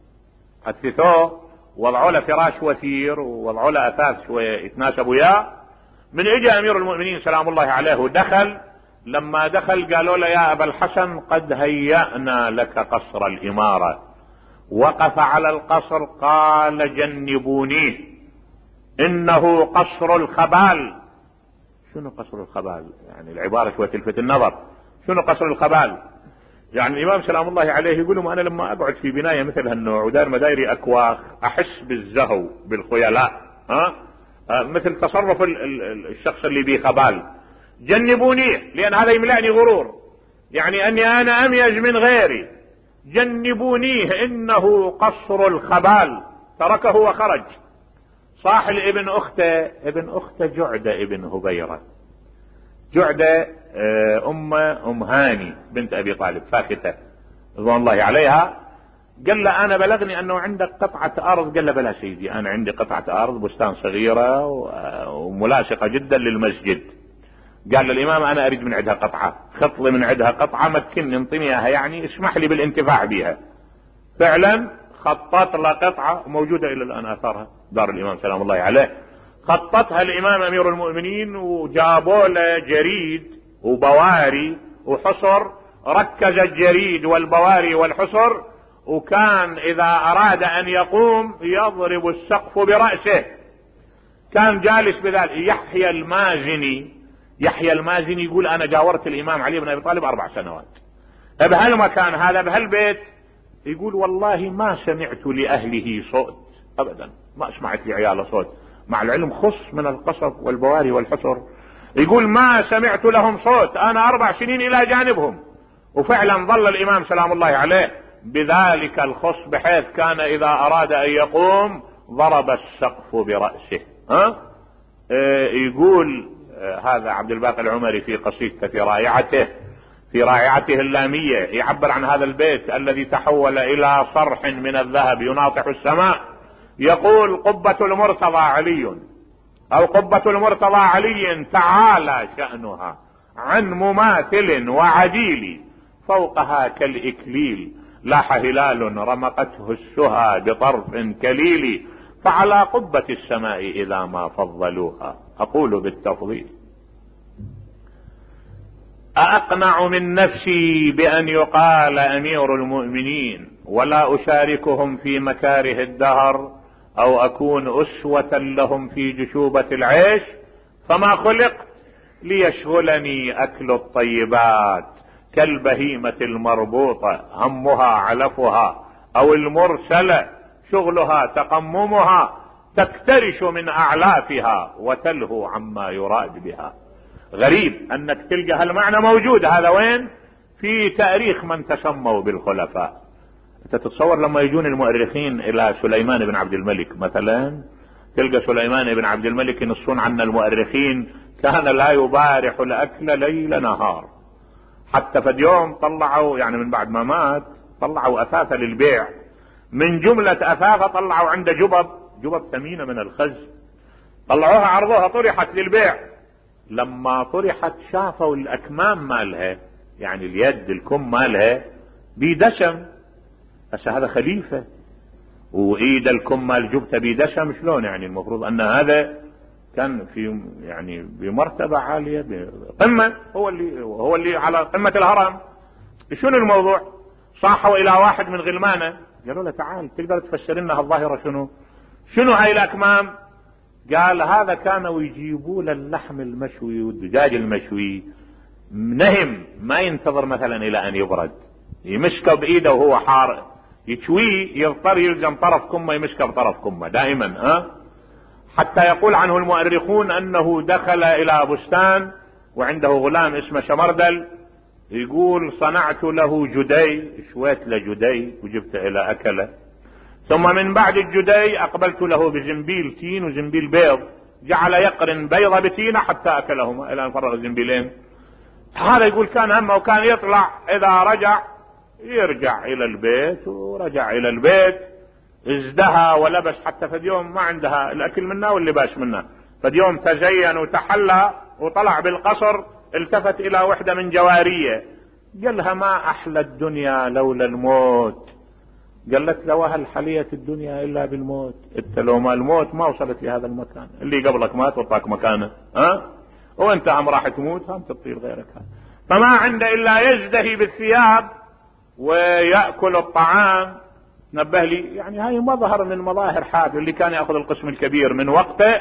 اثثوه، وضعوا له فراش وثير، ووضعوا له اثاث شوية يتناسب وياه. من اجى امير المؤمنين سلام الله عليه ودخل، لما دخل قالوا له يا ابا الحسن قد هيأنا لك قصر الامارة. وقف على القصر قال جنبونيه انه قصر الخبال. شنو قصر الخبال؟ يعني العبارة شوية تلفت النظر. شنو قصر الخبال؟ يعني الامام سلام الله عليه يقول لهم انا لما اقعد في بناية مثل هالنوع ودار مدايري اكواخ احس بالزهو بالخيلاء، ها أه؟ مثل تصرف الشخص اللي بيه خبال. جنبونيه لان هذا يملأني غرور، يعني اني انا اميز من غيري. جنبونيه انه قصر الخبال. تركه وخرج. صاح لابن اخته، ابن اخته جعدة ابن هبيرة. جعدة ام ام هاني بنت ابي طالب فاكتة رضوان الله عليها. قال له انا بلغني انه عندك قطعة ارض. قال له بلا سيدي انا عندي قطعة ارض بستان صغيرة وملاصقة جدا للمسجد. قال للامام انا اريد من عندها قطعة، خط لي من عندها قطعة، مكنني انطني اياها، يعني اسمح لي بالانتفاع بها. فعلا خطط له قطعة موجودة الى الان اثارها دار الامام سلام الله عليه. خططها الامام امير المؤمنين وجابوا له جريد وبواري وحصر، ركز الجريد والبواري والحصر، وكان اذا اراد ان يقوم يضرب السقف برأسه. كان جالس بذلك. يحيى المازني يحيى المازني يقول انا جاورت الامام علي بن ابي طالب اربع سنوات بهالمكان هذا بهالبيت. يقول والله ما سمعت لاهله صوت ابدا، ما سمعت لعياله صوت، مع العلم خص من القصب والبواري والحصر. يقول ما سمعت لهم صوت، انا اربع سنين الى جانبهم. وفعلا ظل الامام سلام الله عليه بذلك الخص، بحيث كان اذا اراد ان يقوم ضرب السقف برأسه. ها يقول هذا عبد الباقي العمري في قصيدته في رائعته في رائعته اللامية يعبر عن هذا البيت الذي تحول الى صرح من الذهب يناطح السماء. يقول: قبة المرتضى علي او قبة المرتضى علي تعالى شأنها عن مماثل وعديل، فوقها كالإكليل لاح هلال رمقته السهى بطرف كليل، فعلى قبة السماء إذا ما فضلوها أقول بالتفضيل. أقنع من نفسي بأن يقال أمير المؤمنين، ولا أشاركهم في مكاره الدهر أو أكون أسوة لهم في جشوبة العيش، فما خلقت ليشغلني أكل الطيبات كالبهيمة المربوطة همها علفها، أو المرسلة شغلها تقممها تكترش من أعلافها وتلهو عما يراد بها. غريب أنك تلقى هالمعنى موجود. هذا وين؟ في تاريخ من تسموا بالخلفاء. أنت تتصور لما يجون المؤرخين إلى سليمان بن عبد الملك مثلا، تلقى سليمان بن عبد الملك ينصون عنا المؤرخين كان لا يبارح الأكل ليل نهار، حتى في اليوم طلعوا يعني من بعد ما مات طلعوا أثاثة للبيع، من جملة أثاثة طلعوا عنده جبب جبب ثمينة من الخز، طلعوها عرضوها طرحت للبيع. لما طرحت شافوا الأكمام مالها، يعني اليد الكم مالها بيدشم. بس هذا خليفة وإيد الكم مال جبته بيدشم، شلون يعني؟ المفروض أن هذا كان في يعني بمرتبة عالية بقمة، هو اللي هو اللي على قمة الهرم. شنو الموضوع؟ صاحوا إلى واحد من غلمانه قالوا له: تعال تقدر تفسر لنا هالظاهرة شنو؟ شنو هاي الأكمام؟ قال: هذا كانوا يجيبوا له اللحم المشوي والدجاج المشوي نهم، ما ينتظر مثلا إلى أن يبرد، يمسكه بإيده وهو حار يشويه، يضطر يلزم طرف كمه يمسكه بطرف كمه دائما. ها حتى يقول عنه المؤرخون أنه دخل إلى بستان وعنده غلام اسمه شمردل، يقول: صنعت له جدي، شويت له جدي وجبته إلى أكله، ثم من بعد الجدي أقبلت له بزنبيل تين وزنبيل بيض، جعل يقرن بيضة بتينة حتى أكلهما إلى أن فرغ الزنبيلين. هذا يقول كان همه، وكان يطلع إذا رجع يرجع إلى البيت، ورجع إلى البيت ازدهى ولبس، حتى في اليوم ما عندها الأكل منها واللباس منها، فاليوم تزين وتحلى وطلع بالقصر، التفت إلى وحدة من جوارية قالها: ما أحلى الدنيا لولا الموت. قالت له: وهل حليت الدنيا إلا بالموت؟ انت لو ما الموت ما وصلت لهذا المكان، اللي قبلك مات وطاك مكانه، ها وانت عم راح تموت هم تطير غيرك. فما عنده إلا يزدهي بالثياب ويأكل الطعام. نبه لي يعني هاي مظهر من مظاهر حاد اللي كان يأخذ القسم الكبير من وقته.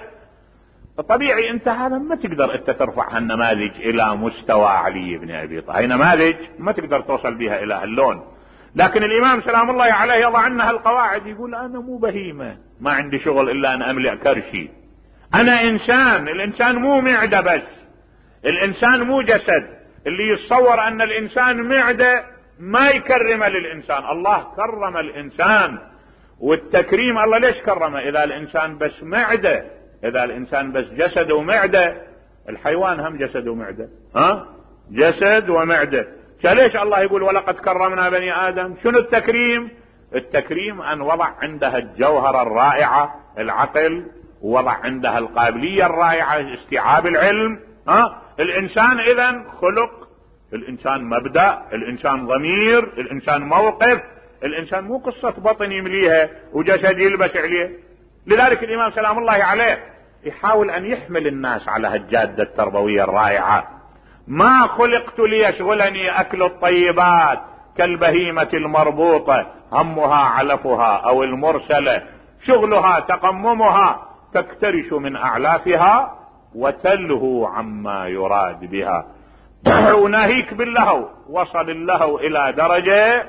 طبيعي انت هذا ما تقدر انت ترفع هالنماذج الى مستوى علي بن ابي طالب، هاي نماذج ما تقدر توصل بها الى هاللون. لكن الامام سلام الله عليه يضع عنا هالقواعد، يقول: انا مو بهيمة ما عندي شغل الا ان املئ كرشي، انا انسان. الانسان مو معدة بس، الانسان مو جسد. اللي يتصور ان الانسان معدة ما يكرم للانسان. الله كرم الانسان، والتكريم الله ليش كرمه؟ اذا الانسان بس معدة، اذا الانسان بس جسد ومعدة، الحيوان هم جسد ومعدة، ها جسد ومعدة. فليش الله يقول: ولقد كرمنا بني ادم؟ شنو التكريم؟ التكريم ان وضع عندها الجوهرة الرائعة العقل، ووضع عندها القابلية الرائعة استيعاب العلم. ها الانسان اذا خلق، الانسان مبدأ، الانسان ضمير، الانسان موقف، الانسان مو قصة بطن يمليها وجسد يلبس عليه. لذلك الامام سلام الله عليه يحاول ان يحمل الناس على هالجادة التربوية الرائعة. ما خلقت ليشغلني اكل الطيبات كالبهيمة المربوطة همها علفها، او المرسلة شغلها تقممها تكترش من اعلافها وتلهو عما يراد بها. وناهيك باللهو. وصل اللهو الى درجة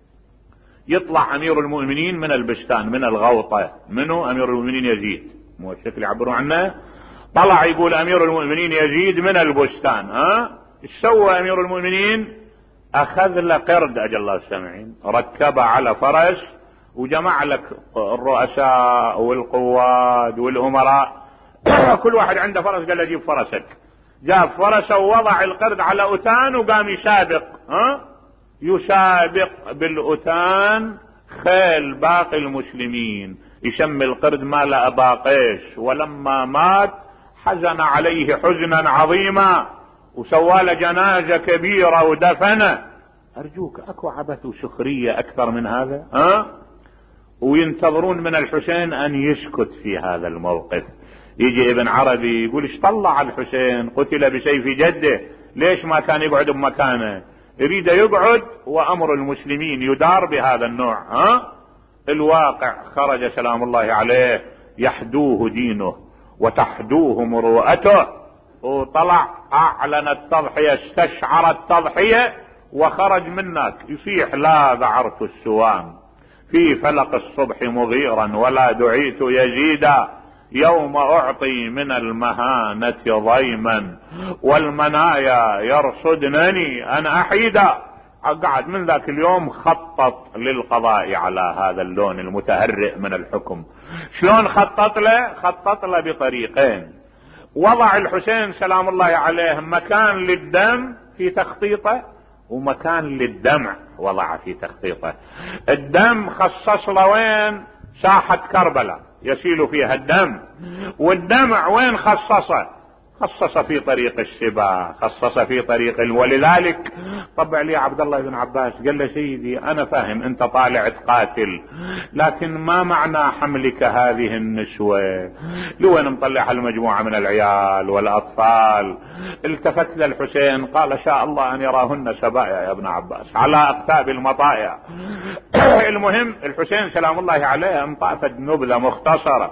يطلع امير المؤمنين من البستان من الغوطة. منه؟ امير المؤمنين يزيد، مو الشكل يعبرون عنه. طلع يقول امير المؤمنين يزيد من البستان. ها ايش سوى امير المؤمنين؟ اخذ له قرد، اجل الله السامعين، ركبه على فرس وجمع لك الرؤساء والقواد والامراء كل واحد عنده فرس قال له جيب فرسك. جاب فرسه ووضع القرد على أتان وقام يسابق، ها يسابق بالأتان خيل باقي المسلمين، يسمي القرد مال أبا قيس. ولما مات حزن عليه حزنا عظيما وسوى جنازة كبيرة ودفنه. أرجوك أكو عبث وسخرية أكثر من هذا؟ ها وينتظرون من الحسين أن يسكت في هذا الموقف. يجي ابن عربي يقول ايش طلع الحسين؟ قتل بسيف جده، ليش ما كان يقعد بمكانه؟ يريد يقعد وأمر المسلمين يدار بهذا النوع. ها الواقع خرج سلام الله عليه يحدوه دينه وتحدوه مروءته، وطلع أعلن التضحية، استشعر التضحية وخرج منك يصيح لا ذعرت السوام في فلق الصبح مغيرا ولا دعيت يزيدا، يوم أعطي من المهانة ضيما والمنايا يرصدنني أن أحيدا. قعد من ذاك اليوم خطط للقضاء على هذا اللون المتهرئ من الحكم. شلون خطط له؟ خطط له بطريقين. وضع الحسين سلام الله عليه مكان للدم في تخطيطه ومكان للدمع وضع في تخطيطه. الدم خصص له وين؟ ساحة كربلاء يسيل فيها الدم. والدمع وين خصصه؟ خصص في طريق السبا، خصص في طريق ال... ولذلك طبع لي عبد الله بن عباس قال له سيدي انا فاهم انت طالع تقاتل، لكن ما معنى حملك هذه النسوة؟ لوين مطلع المجموعة من العيال والاطفال؟ التفت للحسين قال شاء الله ان يراهن سبايا يا ابن عباس على اقتاب المطايا. المهم الحسين سلام الله عليه انطافت نبذة مختصرة،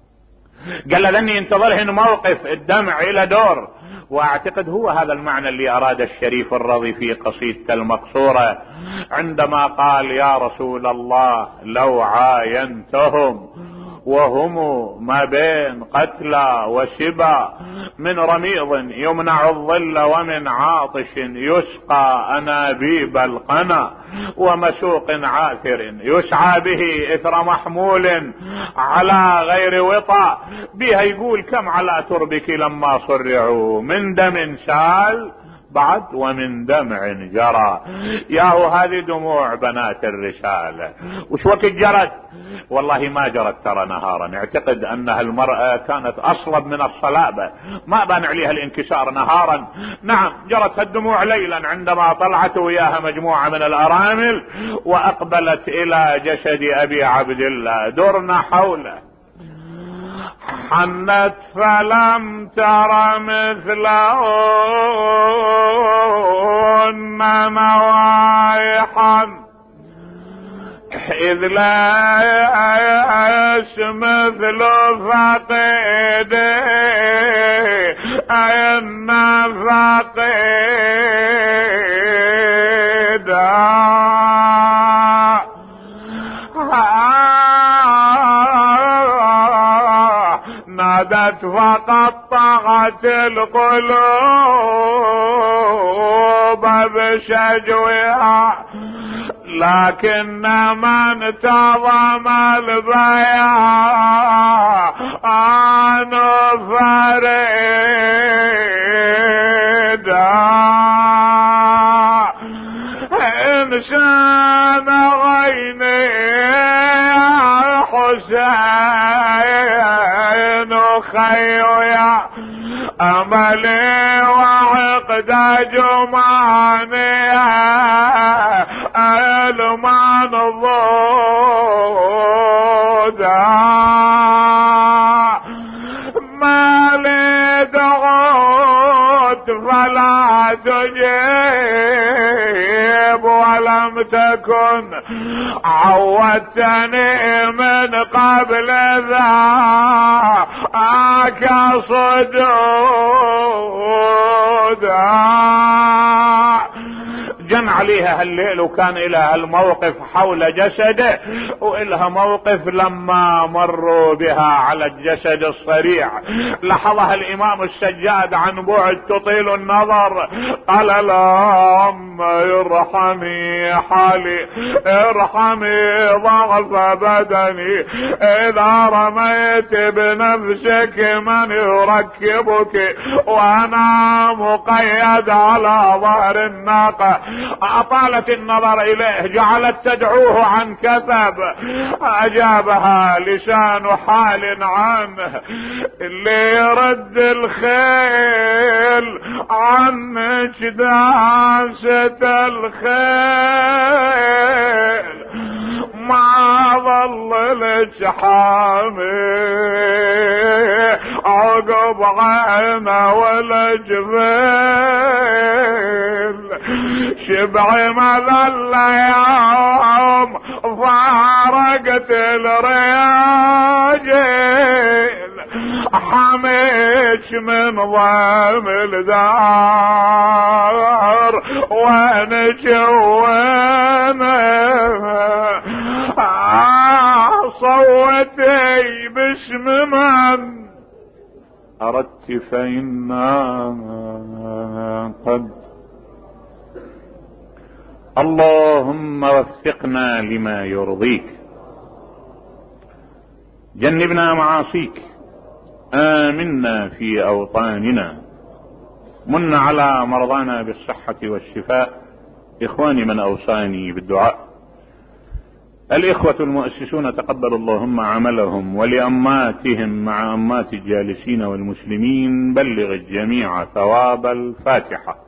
قال لاني ينتظرهن موقف الدمع الى دور. واعتقد هو هذا المعنى اللي اراد الشريف الرضي في قصيدته المقصورة عندما قال يا رسول الله لو عاينتهم وهم ما بين قتلى وشبا، من رميض يمنع الظل ومن عاطش يسقى انابيب القنا، ومسوق عاثر يسعى به اثر محمول على غير وطا، بها يقول كم على تربك لما صرعوا من دم سال بعد ومن دمع جرى. ياهو هذه دموع بنات الرسالة وش وقت جرت؟ والله ما جرت ترى نهارا، اعتقد انها المرأة كانت اصلب من الصلابة، ما بان عليها الانكسار نهارا. نعم جرت الدموع ليلا عندما طلعت وياها مجموعة من الارامل واقبلت الى جسد ابي عبد الله درنا حوله، حنت فلم تر مثلهن نوايحا، إذ لا مثل فقيد أين فقيد نادت فقطعت القلوب بشجوها، لكن من انتظم البيان فريدا، إنسان غيني حسين خيويا أملي وعقد جماني المان ضودا، ما لي دعوت فلا تجيب، ولم تكن عودتني من قبل ذاك صدودا، جن عليها هالليل وكان إلها الموقف حول جسده، وإلها موقف لما مروا بها على الجسد الصريع لحظها الإمام السجاد عن بعد تطيل النظر، قال اللهم ارحمي حالي، ارحمي ضعف بدني، إذا رميت بنفسك من يركبك وأنا مقيد على ظهر الناقة. أطالت النظر إليه، جعلت تدعوه عن كثب، أجابها لسان حال عنه، اللي يرد الخيل عنك داسة الخيل ما ظل لك حامي عقب عينه ولا جبال، شبع مذل يوم فارقت الرجال، حميش من ضام الدار وانك وانا صوتي باسم من أردت فإنا قد. اللهم وفقنا لما يرضيك، جنبنا معاصيك، آمنا في أوطاننا، من على مرضانا بالصحة والشفاء. إخواني من أوصاني بالدعاء الإخوة المؤسسون تقبل اللهم عملهم، ولأماتهم مع أمات الجالسين والمسلمين بلغ الجميع ثواب الفاتحة.